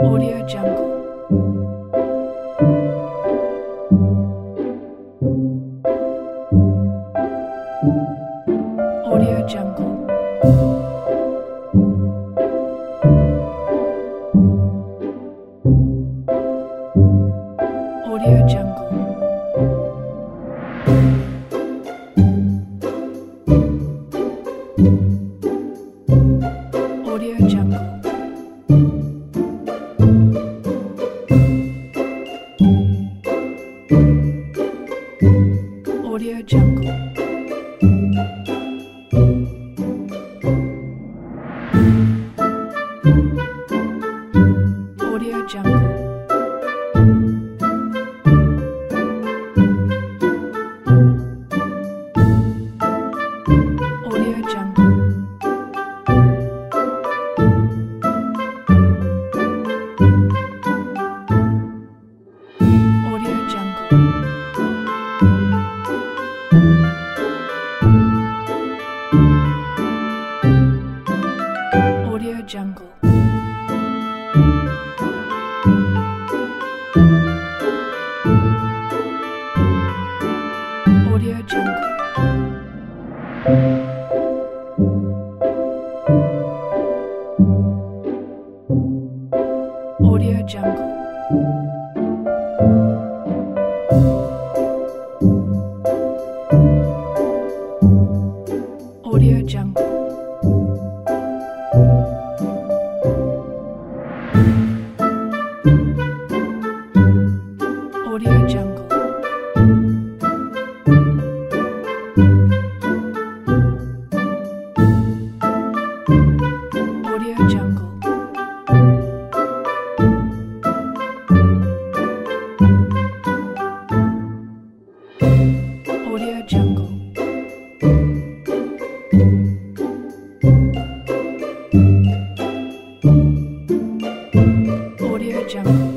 Audio Jungle. Audio Jungle. Audio Jungle. Audio Jungle. Audio Jungle. Audio Jungle. Audio Jungle. Audio Jungle. Audio Jungle. Audio Jungle. Audio Jungle. Audio Jungle. Audio Jungle. Audio Jungle. Audio Jungle. Audio Jungle.